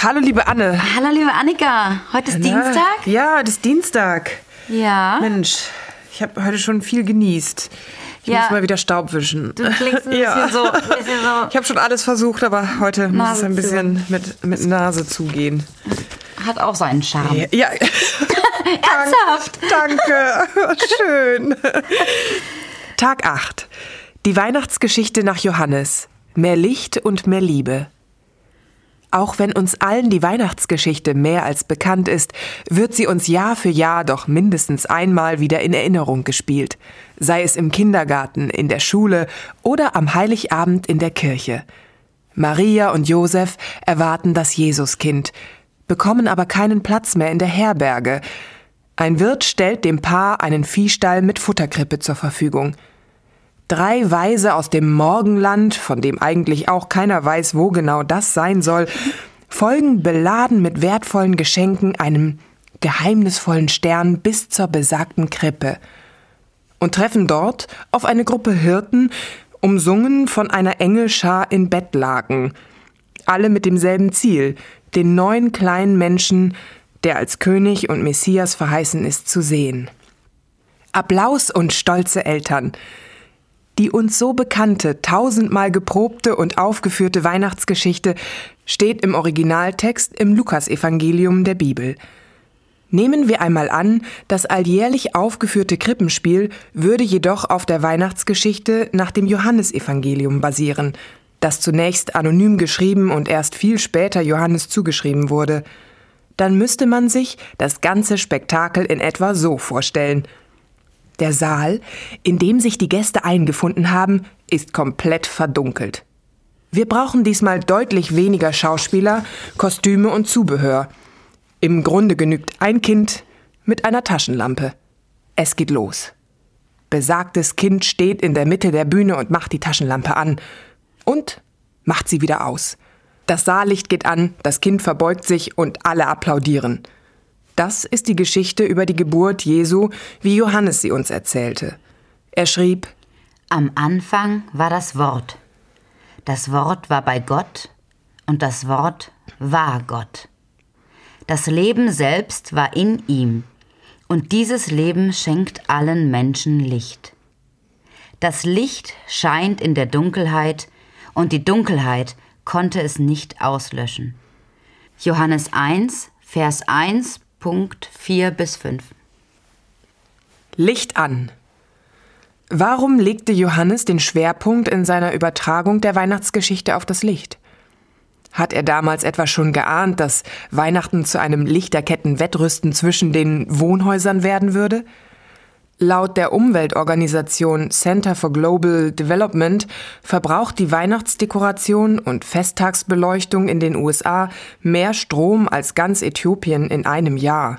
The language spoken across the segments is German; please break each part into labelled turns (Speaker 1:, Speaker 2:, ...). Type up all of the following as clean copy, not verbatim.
Speaker 1: Hallo liebe Anne.
Speaker 2: Hallo liebe Annika, heute ist Dienstag?
Speaker 1: Ja, heute ist Dienstag.
Speaker 2: Ja.
Speaker 1: Mensch, ich habe heute schon viel genießt. Ich muss mal wieder Staub wischen.
Speaker 2: Du klingst ein bisschen so.
Speaker 1: Ich habe schon alles versucht, aber heute muss es ein bisschen mit Nase zugehen.
Speaker 2: Hat auch seinen Charme.
Speaker 1: Ja.
Speaker 2: Ernsthaft?
Speaker 1: Danke, schön. Tag 8. Die Weihnachtsgeschichte nach Johannes. Mehr Licht und mehr Liebe. Auch wenn uns allen die Weihnachtsgeschichte mehr als bekannt ist, wird sie uns Jahr für Jahr doch mindestens einmal wieder in Erinnerung gespielt. Sei es im Kindergarten, in der Schule oder am Heiligabend in der Kirche. Maria und Josef erwarten das Jesuskind, bekommen aber keinen Platz mehr in der Herberge. Ein Wirt stellt dem Paar einen Viehstall mit Futterkrippe zur Verfügung. 3 Weise aus dem Morgenland, von dem eigentlich auch keiner weiß, wo genau das sein soll, folgen beladen mit wertvollen Geschenken einem geheimnisvollen Stern bis zur besagten Krippe und treffen dort auf eine Gruppe Hirten, umsungen von einer Engelschar in Bettlaken. Alle mit demselben Ziel, den neuen kleinen Menschen, der als König und Messias verheißen ist, zu sehen. Applaus und stolze Eltern. Die uns so bekannte, 1000-mal geprobte und aufgeführte Weihnachtsgeschichte steht im Originaltext im Lukasevangelium der Bibel. Nehmen wir einmal an, das alljährlich aufgeführte Krippenspiel würde jedoch auf der Weihnachtsgeschichte nach dem Johannesevangelium basieren, das zunächst anonym geschrieben und erst viel später Johannes zugeschrieben wurde. Dann müsste man sich das ganze Spektakel in etwa so vorstellen: Der Saal, in dem sich die Gäste eingefunden haben, ist komplett verdunkelt. Wir brauchen diesmal deutlich weniger Schauspieler, Kostüme und Zubehör. Im Grunde genügt ein Kind mit einer Taschenlampe. Es geht los. Besagtes Kind steht in der Mitte der Bühne und macht die Taschenlampe an und macht sie wieder aus. Das Saallicht geht an, das Kind verbeugt sich und alle applaudieren. Das ist die Geschichte über die Geburt Jesu, wie Johannes sie uns erzählte. Er schrieb:
Speaker 2: Am Anfang war das Wort. Das Wort war bei Gott und das Wort war Gott. Das Leben selbst war in ihm und dieses Leben schenkt allen Menschen Licht. Das Licht scheint in der Dunkelheit und die Dunkelheit konnte es nicht auslöschen. Johannes 1, Vers 1, Punkt 4-5.
Speaker 1: Licht an. Warum legte Johannes den Schwerpunkt in seiner Übertragung der Weihnachtsgeschichte auf das Licht? Hat er damals etwa schon geahnt, dass Weihnachten zu einem Lichterkettenwettrüsten zwischen den Wohnhäusern werden würde? Laut der Umweltorganisation Center for Global Development verbraucht die Weihnachtsdekoration und Festtagsbeleuchtung in den USA mehr Strom als ganz Äthiopien in einem Jahr.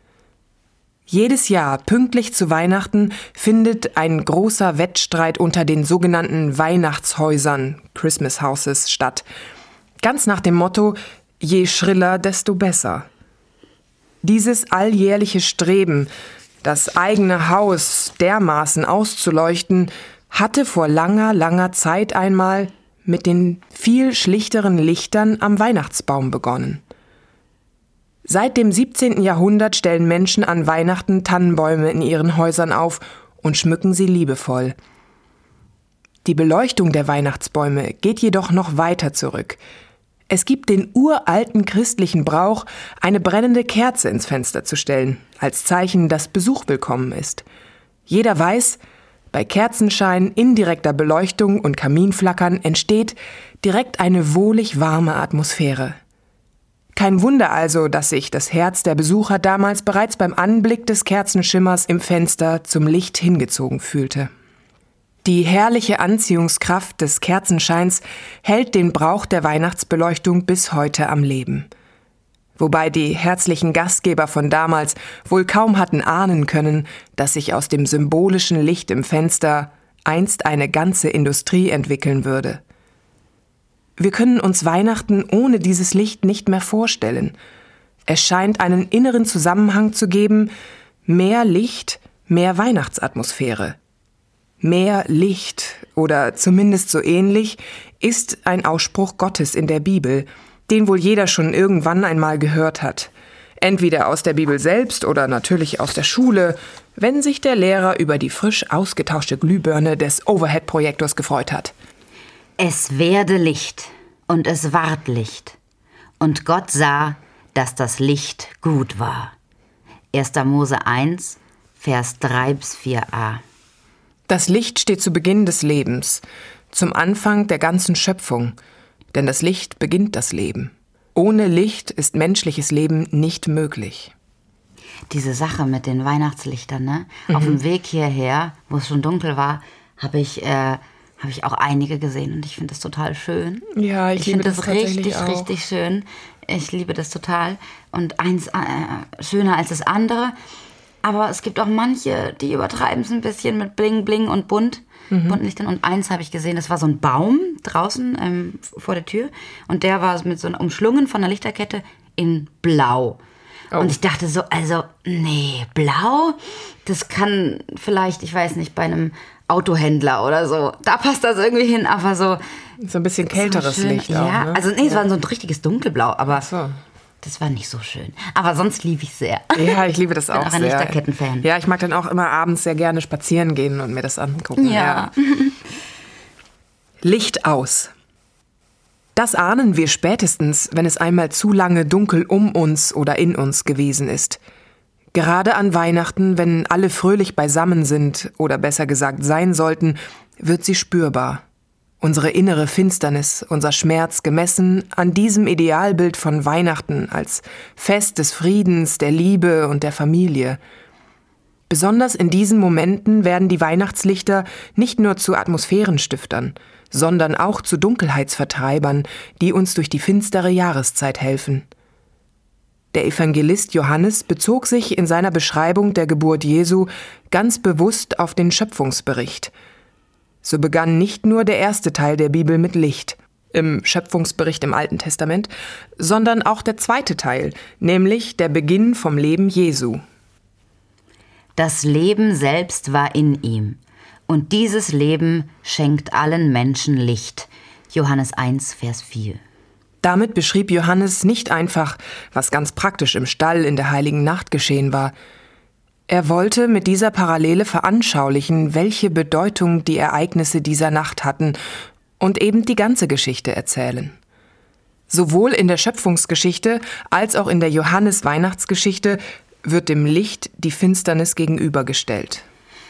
Speaker 1: Jedes Jahr, pünktlich zu Weihnachten, findet ein großer Wettstreit unter den sogenannten Weihnachtshäusern, Christmas Houses, statt. Ganz nach dem Motto: je schriller, desto besser. Dieses alljährliche Streben, das eigene Haus dermaßen auszuleuchten, hatte vor langer, langer Zeit einmal mit den viel schlichteren Lichtern am Weihnachtsbaum begonnen. Seit dem 17. Jahrhundert stellen Menschen an Weihnachten Tannenbäume in ihren Häusern auf und schmücken sie liebevoll. Die Beleuchtung der Weihnachtsbäume geht jedoch noch weiter zurück. Es gibt den uralten christlichen Brauch, eine brennende Kerze ins Fenster zu stellen, als Zeichen, dass Besuch willkommen ist. Jeder weiß, bei Kerzenschein, indirekter Beleuchtung und Kaminflackern entsteht direkt eine wohlig warme Atmosphäre. Kein Wunder also, dass sich das Herz der Besucher damals bereits beim Anblick des Kerzenschimmers im Fenster zum Licht hingezogen fühlte. Die herrliche Anziehungskraft des Kerzenscheins hält den Brauch der Weihnachtsbeleuchtung bis heute am Leben. Wobei die herzlichen Gastgeber von damals wohl kaum hatten ahnen können, dass sich aus dem symbolischen Licht im Fenster einst eine ganze Industrie entwickeln würde. Wir können uns Weihnachten ohne dieses Licht nicht mehr vorstellen. Es scheint einen inneren Zusammenhang zu geben: mehr Licht, mehr Weihnachtsatmosphäre. Mehr Licht, oder zumindest so ähnlich, ist ein Ausspruch Gottes in der Bibel. den wohl jeder schon irgendwann einmal gehört hat. Entweder aus der Bibel selbst oder natürlich aus der Schule, wenn sich der Lehrer über die frisch ausgetauschte Glühbirne des Overhead-Projektors gefreut hat.
Speaker 2: Es werde Licht, und es ward Licht. Und Gott sah, dass das Licht gut war. 1. Mose 1, Vers 3-4a.
Speaker 1: Das Licht steht zu Beginn des Lebens, zum Anfang der ganzen Schöpfung, denn das Licht beginnt das Leben. Ohne Licht ist menschliches Leben nicht möglich.
Speaker 2: Diese Sache mit den Weihnachtslichtern, ne? Auf dem Weg hierher, wo es schon dunkel war, habe ich auch einige gesehen und ich finde das total schön.
Speaker 1: Ja, ich liebe
Speaker 2: finde
Speaker 1: das
Speaker 2: richtig,
Speaker 1: auch.
Speaker 2: richtig schön. Ich liebe das total. Und eins schöner als das andere. Aber es gibt auch manche, die übertreiben es ein bisschen mit Bling, Bling und bunten Lichtern. Und eins habe ich gesehen, das war so ein Baum draußen vor der Tür. Und der war mit so einer umschlungen von einer Lichterkette in Blau. Oh. Und ich dachte so, nee, Blau, das kann vielleicht, ich weiß nicht, bei einem Autohändler oder so. Da passt das irgendwie hin, aber so
Speaker 1: ein bisschen kälteres Licht auch,
Speaker 2: ja,
Speaker 1: ne?
Speaker 2: Also nee, es war so ein richtiges Dunkelblau, aber
Speaker 1: Ach so.
Speaker 2: Das war nicht so schön. Aber sonst liebe ich es sehr.
Speaker 1: Ja, ich liebe das auch sehr.
Speaker 2: Ich bin auch ein Lichterketten-Fan.
Speaker 1: Ja, ich mag dann auch immer abends sehr gerne spazieren gehen und mir das angucken.
Speaker 2: Ja.
Speaker 1: Licht aus. Das ahnen wir spätestens, wenn es einmal zu lange dunkel um uns oder in uns gewesen ist. Gerade an Weihnachten, wenn alle fröhlich beisammen sind oder besser gesagt sein sollten, wird sie spürbar. Unsere innere Finsternis, unser Schmerz gemessen an diesem Idealbild von Weihnachten als Fest des Friedens, der Liebe und der Familie. Besonders in diesen Momenten werden die Weihnachtslichter nicht nur zu Atmosphärenstiftern, sondern auch zu Dunkelheitsvertreibern, die uns durch die finstere Jahreszeit helfen. Der Evangelist Johannes bezog sich in seiner Beschreibung der Geburt Jesu ganz bewusst auf den Schöpfungsbericht. So begann nicht nur der erste Teil der Bibel mit Licht, im Schöpfungsbericht im Alten Testament, sondern auch der zweite Teil, nämlich der Beginn vom Leben Jesu.
Speaker 2: Das Leben selbst war in ihm, und dieses Leben schenkt allen Menschen Licht. Johannes 1, Vers 4.
Speaker 1: Damit beschrieb Johannes nicht einfach, was ganz praktisch im Stall in der heiligen Nacht geschehen war. Er wollte mit dieser Parallele veranschaulichen, welche Bedeutung die Ereignisse dieser Nacht hatten und eben die ganze Geschichte erzählen. Sowohl in der Schöpfungsgeschichte als auch in der Johannes-Weihnachtsgeschichte wird dem Licht die Finsternis gegenübergestellt.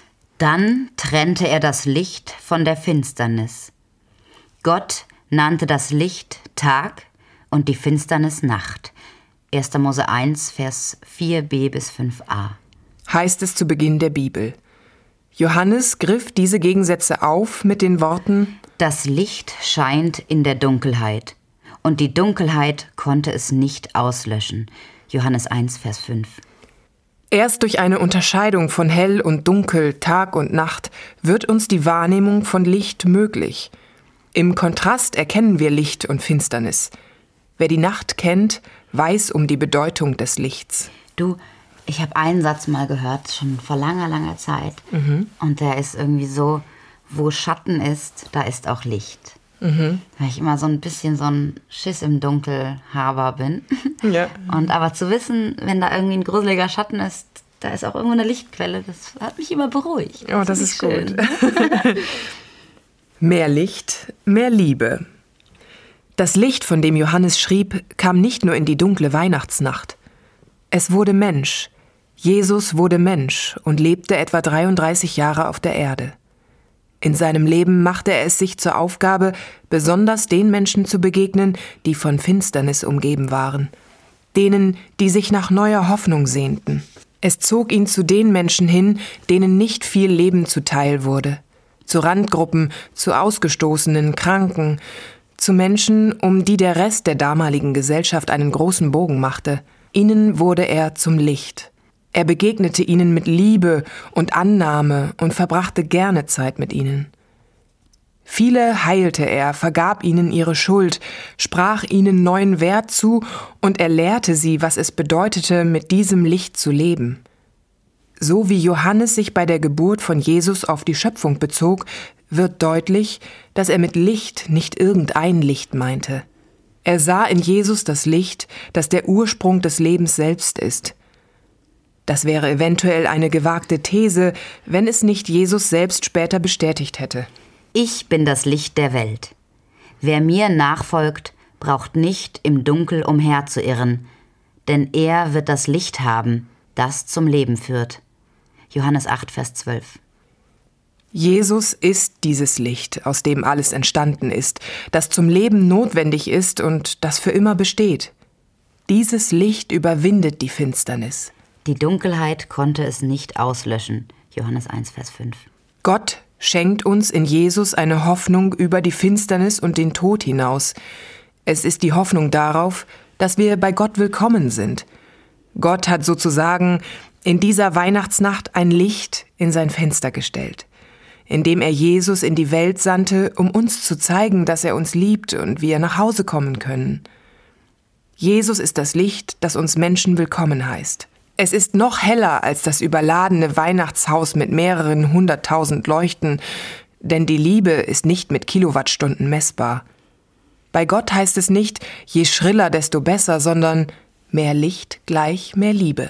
Speaker 2: Dann trennte er das Licht von der Finsternis. Gott nannte das Licht Tag und die Finsternis Nacht. 1. Mose 1, Vers 4b bis 5a.
Speaker 1: Heißt es zu Beginn der Bibel. Johannes griff diese Gegensätze auf mit den Worten:
Speaker 2: Das Licht scheint in der Dunkelheit, und die Dunkelheit konnte es nicht auslöschen. Johannes 1, Vers 5.
Speaker 1: Erst durch eine Unterscheidung von Hell und Dunkel, Tag und Nacht wird uns die Wahrnehmung von Licht möglich. Im Kontrast erkennen wir Licht und Finsternis. Wer die Nacht kennt, weiß um die Bedeutung des Lichts.
Speaker 2: Du, ich habe einen Satz mal gehört, schon vor langer, langer Zeit. Und der ist irgendwie so, wo Schatten ist, da ist auch Licht. Weil ich immer so ein bisschen so ein Schiss im Dunkelhaber bin.
Speaker 1: Ja.
Speaker 2: Und aber zu wissen, wenn da irgendwie ein gruseliger Schatten ist, da ist auch irgendwo eine Lichtquelle, das hat mich immer beruhigt.
Speaker 1: Oh, das ist schön. Gut. Mehr Licht, mehr Liebe. Das Licht, von dem Johannes schrieb, kam nicht nur in die dunkle Weihnachtsnacht. Es wurde Mensch. Jesus wurde Mensch und lebte etwa 33 Jahre auf der Erde. In seinem Leben machte er es sich zur Aufgabe, besonders den Menschen zu begegnen, die von Finsternis umgeben waren. Denen, die sich nach neuer Hoffnung sehnten. Es zog ihn zu den Menschen hin, denen nicht viel Leben zuteil wurde. Zu Randgruppen, zu Ausgestoßenen, Kranken, zu Menschen, um die der Rest der damaligen Gesellschaft einen großen Bogen machte. Ihnen wurde er zum Licht. Er begegnete ihnen mit Liebe und Annahme und verbrachte gerne Zeit mit ihnen. Viele heilte er, vergab ihnen ihre Schuld, sprach ihnen neuen Wert zu und er lehrte sie, was es bedeutete, mit diesem Licht zu leben. So wie Johannes sich bei der Geburt von Jesus auf die Schöpfung bezog, wird deutlich, dass er mit Licht nicht irgendein Licht meinte. Er sah in Jesus das Licht, das der Ursprung des Lebens selbst ist. Das wäre eventuell eine gewagte These, wenn es nicht Jesus selbst später bestätigt hätte.
Speaker 2: Ich bin das Licht der Welt. Wer mir nachfolgt, braucht nicht im Dunkel umherzuirren, denn er wird das Licht haben, das zum Leben führt. Johannes 8, Vers 12.
Speaker 1: Jesus ist dieses Licht, aus dem alles entstanden ist, das zum Leben notwendig ist und das für immer besteht. Dieses Licht überwindet die Finsternis.
Speaker 2: Die Dunkelheit konnte es nicht auslöschen. Johannes 1, Vers 5.
Speaker 1: Gott schenkt uns in Jesus eine Hoffnung über die Finsternis und den Tod hinaus. Es ist die Hoffnung darauf, dass wir bei Gott willkommen sind. Gott hat sozusagen in dieser Weihnachtsnacht ein Licht in sein Fenster gestellt, indem er Jesus in die Welt sandte, um uns zu zeigen, dass er uns liebt und wir nach Hause kommen können. Jesus ist das Licht, das uns Menschen willkommen heißt. Es ist noch heller als das überladene Weihnachtshaus mit mehreren 100.000 Leuchten, denn die Liebe ist nicht mit Kilowattstunden messbar. Bei Gott heißt es nicht, je schriller, desto besser, sondern mehr Licht gleich mehr Liebe.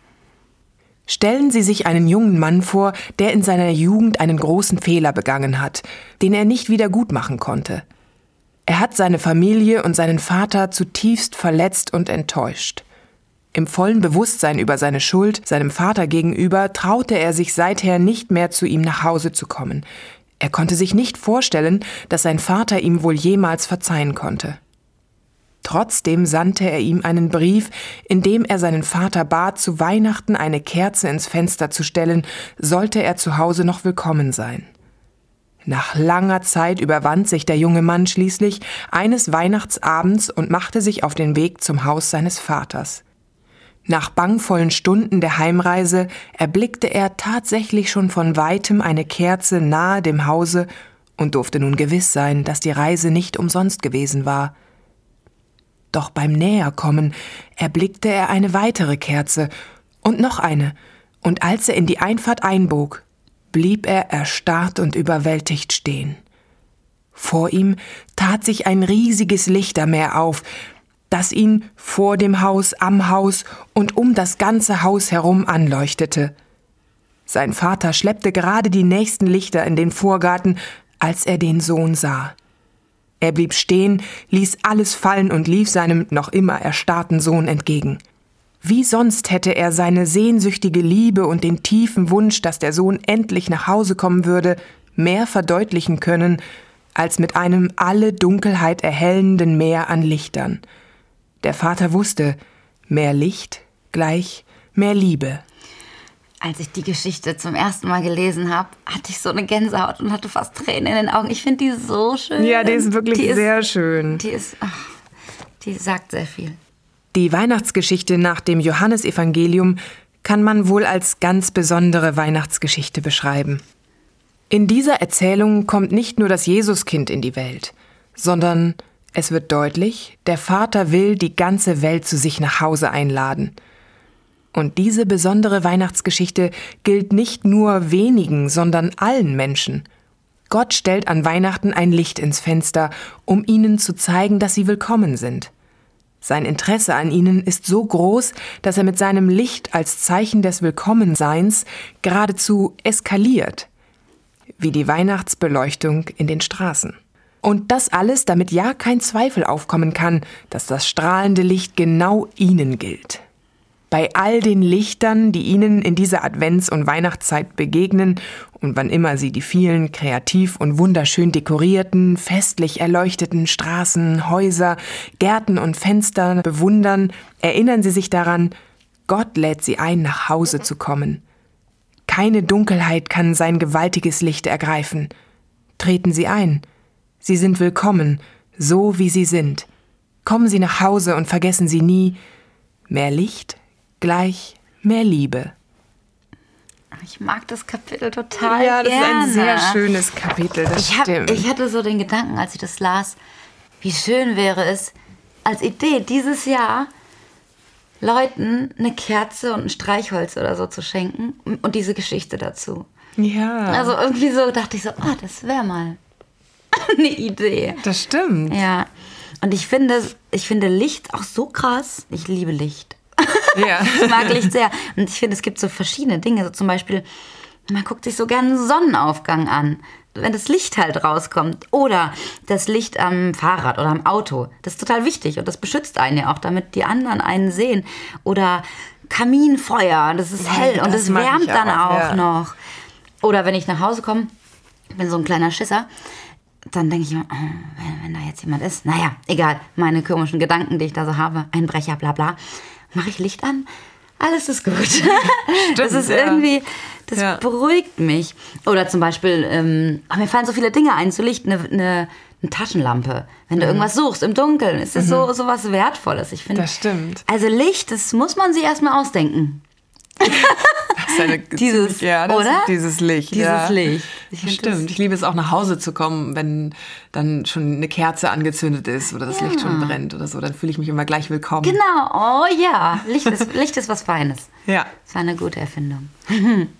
Speaker 1: Stellen Sie sich einen jungen Mann vor, der in seiner Jugend einen großen Fehler begangen hat, den er nicht wieder gut machen konnte. Er hat seine Familie und seinen Vater zutiefst verletzt und enttäuscht. Im vollen Bewusstsein über seine Schuld seinem Vater gegenüber traute er sich seither nicht mehr zu ihm nach Hause zu kommen. Er konnte sich nicht vorstellen, dass sein Vater ihm wohl jemals verzeihen konnte. Trotzdem sandte er ihm einen Brief, in dem er seinen Vater bat, zu Weihnachten eine Kerze ins Fenster zu stellen, sollte er zu Hause noch willkommen sein. Nach langer Zeit überwand sich der junge Mann schließlich eines Weihnachtsabends und machte sich auf den Weg zum Haus seines Vaters. Nach bangvollen Stunden der Heimreise erblickte er tatsächlich schon von weitem eine Kerze nahe dem Hause und durfte nun gewiss sein, dass die Reise nicht umsonst gewesen war. Doch beim Näherkommen erblickte er eine weitere Kerze und noch eine, und als er in die Einfahrt einbog, blieb er erstarrt und überwältigt stehen. Vor ihm tat sich ein riesiges Lichtermeer auf, das ihn vor dem Haus, am Haus und um das ganze Haus herum anleuchtete. Sein Vater schleppte gerade die nächsten Lichter in den Vorgarten, als er den Sohn sah. Er blieb stehen, ließ alles fallen und lief seinem noch immer erstarrten Sohn entgegen. Wie sonst hätte er seine sehnsüchtige Liebe und den tiefen Wunsch, dass der Sohn endlich nach Hause kommen würde, mehr verdeutlichen können, als mit einem alle Dunkelheit erhellenden Meer an Lichtern. Der Vater wusste, mehr Licht gleich mehr Liebe.
Speaker 2: Als ich die Geschichte zum ersten Mal gelesen habe, hatte ich so eine Gänsehaut und hatte fast Tränen in den Augen. Ich finde die so schön.
Speaker 1: Ja, die ist wirklich sehr schön.
Speaker 2: Die sagt sehr viel.
Speaker 1: Die Weihnachtsgeschichte nach dem Johannesevangelium kann man wohl als ganz besondere Weihnachtsgeschichte beschreiben. In dieser Erzählung kommt nicht nur das Jesuskind in die Welt, sondern es wird deutlich, der Vater will die ganze Welt zu sich nach Hause einladen. Und diese besondere Weihnachtsgeschichte gilt nicht nur wenigen, sondern allen Menschen. Gott stellt an Weihnachten ein Licht ins Fenster, um ihnen zu zeigen, dass sie willkommen sind. Sein Interesse an ihnen ist so groß, dass er mit seinem Licht als Zeichen des Willkommenseins geradezu eskaliert, wie die Weihnachtsbeleuchtung in den Straßen. Und das alles, damit ja kein Zweifel aufkommen kann, dass das strahlende Licht genau ihnen gilt. Bei all den Lichtern, die ihnen in dieser Advents- und Weihnachtszeit begegnen und wann immer sie die vielen kreativ und wunderschön dekorierten, festlich erleuchteten Straßen, Häuser, Gärten und Fenster bewundern, erinnern sie sich daran, Gott lädt sie ein, nach Hause zu kommen. Keine Dunkelheit kann sein gewaltiges Licht ergreifen. Treten Sie ein. Sie sind willkommen, so wie Sie sind. Kommen Sie nach Hause und vergessen Sie nie, mehr Licht gleich mehr Liebe.
Speaker 2: Ich mag das Kapitel total
Speaker 1: Ja, das
Speaker 2: gerne.
Speaker 1: ist ein sehr schönes Kapitel, das stimmt.
Speaker 2: Ich hatte so den Gedanken, als ich das las, wie schön wäre es, als Idee dieses Jahr Leuten eine Kerze und ein Streichholz oder so zu schenken und diese Geschichte dazu.
Speaker 1: Ja.
Speaker 2: Also irgendwie so dachte ich so, das wäre mal eine Idee.
Speaker 1: Das stimmt.
Speaker 2: Ja, Und ich finde Licht auch so krass. Ich liebe Licht.
Speaker 1: Ja.
Speaker 2: Ich mag Licht sehr. Und ich finde, es gibt so verschiedene Dinge. So zum Beispiel, man guckt sich so gerne einen Sonnenaufgang an, wenn das Licht halt rauskommt. Oder das Licht am Fahrrad oder am Auto. Das ist total wichtig und das beschützt einen ja auch, damit die anderen einen sehen. Oder Kaminfeuer, das ist hell und das wärmt dann auch noch. Oder wenn ich nach Hause komme, bin so ein kleiner Schisser, dann denke ich immer, wenn da jetzt jemand ist, naja, egal, meine komischen Gedanken, die ich da so habe, Einbrecher, bla bla, mache ich Licht an, alles ist gut. Stimmt, das ist irgendwie, das beruhigt mich. Oder zum Beispiel, mir fallen so viele Dinge ein, zu Licht, eine Taschenlampe. Wenn du irgendwas suchst im Dunkeln, ist das so was Wertvolles. Ich finde,
Speaker 1: das stimmt.
Speaker 2: Also Licht, das muss man sich erstmal ausdenken.
Speaker 1: Dieses Licht.
Speaker 2: Dieses Licht.
Speaker 1: Stimmt. Ich liebe es auch, nach Hause zu kommen, wenn dann schon eine Kerze angezündet ist oder das Licht schon brennt oder so. Dann fühle ich mich immer gleich willkommen.
Speaker 2: Genau. Oh ja. Licht ist was Feines.
Speaker 1: Ja.
Speaker 2: Das war eine gute Erfindung.